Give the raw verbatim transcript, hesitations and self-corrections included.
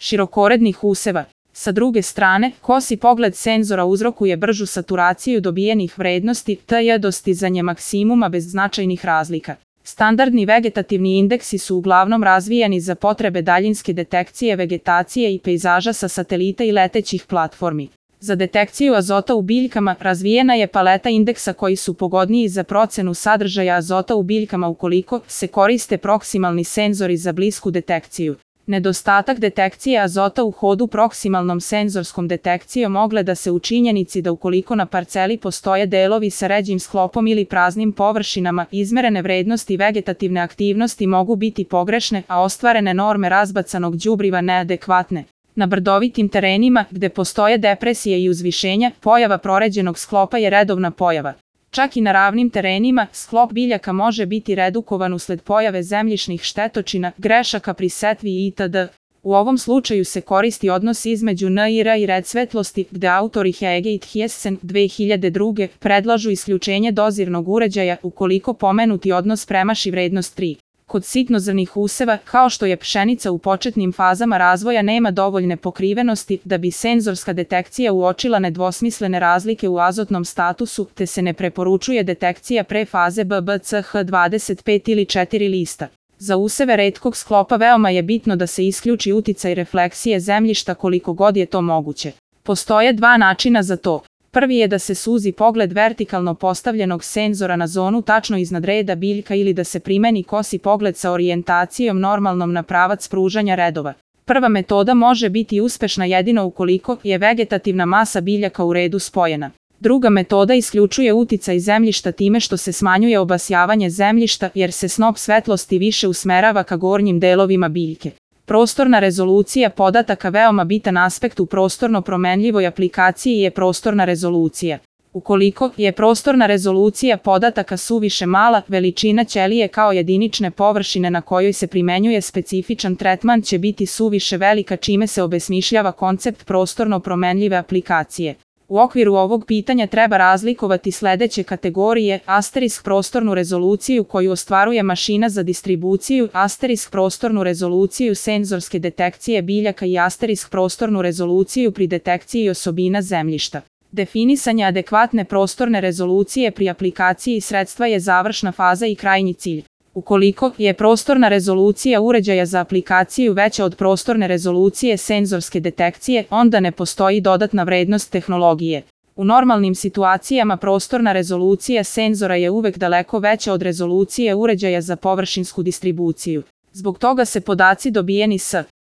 širokorednih useva. Sa druge strane, kosi pogled senzora uzrokuje bržu saturaciju dobijenih vrednosti T J dostizanje maksimuma bez značajnih razlika. Standardni vegetativni indeksi su uglavnom razvijani za potrebe daljinske detekcije vegetacije i pejzaža sa satelita i letećih platformi. Za detekciju azota u biljkama razvijena je paleta indeksa koji su pogodniji za procenu sadržaja azota u biljkama ukoliko se koriste proksimalni senzori za blisku detekciju. Nedostatak detekcije azota u hodu proksimalnom senzorskom detekcijom ogleda se u činjenici da ukoliko na parceli postoje delovi sa ređim sklopom ili praznim površinama, izmerene vrednosti vegetativne aktivnosti mogu biti pogrešne, a ostvarene norme razbacanog đubriva neadekvatne. Na brdovitim terenima, gde postoje depresije i uzvišenja, pojava proređenog sklopa je redovna pojava. Čak i na ravnim terenima, sklop biljaka može biti redukovan usled pojave zemljišnih štetočina, grešaka pri setvi itd. U ovom slučaju se koristi odnos između N I R i red svetlosti, gde autori Hege i Thiessen dve hiljade druge. predlažu isključenje dozirnog uređaja ukoliko pomenuti odnos premaši vrednost tri. Kod sitnozrnih useva, kao što je pšenica u početnim fazama razvoja, nema dovoljne pokrivenosti da bi senzorska detekcija uočila nedvosmislene razlike u azotnom statusu, te se ne preporučuje detekcija pre faze B B C H dvadeset pet ili četiri lista. Za useve retkog sklopa veoma je bitno da se isključi uticaj refleksije zemljišta koliko god je to moguće. Postoje dva načina za to. Prvi je da se suzi pogled vertikalno postavljenog senzora na zonu tačno iznad reda biljka ili da se primeni kosi pogled sa orijentacijom normalnom na pravac pružanja redova. Prva metoda može biti uspešna jedino ukoliko je vegetativna masa biljaka u redu spojena. Druga metoda isključuje uticaj zemljišta time što se smanjuje obasjavanje zemljišta jer se snop svetlosti više usmerava ka gornjim delovima biljke. Prostorna rezolucija podataka veoma bitan aspekt u prostorno promenljivoj aplikaciji je prostorna rezolucija. Ukoliko je prostorna rezolucija podataka suviše mala, veličina ćelije kao jedinične površine na kojoj se primenjuje specifičan tretman će biti suviše velika čime se obesmišljava koncept prostorno promenljive aplikacije. U okviru ovog pitanja treba razlikovati sledeće kategorije: asterisk prostornu rezoluciju koju ostvaruje mašina za distribuciju, asterisk prostornu rezoluciju senzorske detekcije biljaka i asterisk prostornu rezoluciju pri detekciji osobina zemljišta. Definisanje adekvatne prostorne rezolucije pri aplikaciji sredstva je završna faza i krajnji cilj. Ukoliko je prostorna rezolucija uređaja za aplikaciju veća od prostorne rezolucije senzorske detekcije, onda ne postoji dodatna vrednost tehnologije. U normalnim situacijama prostorna rezolucija senzora je uvek daleko veća od rezolucije uređaja za površinsku distribuciju. Zbog toga se podaci dobijeni s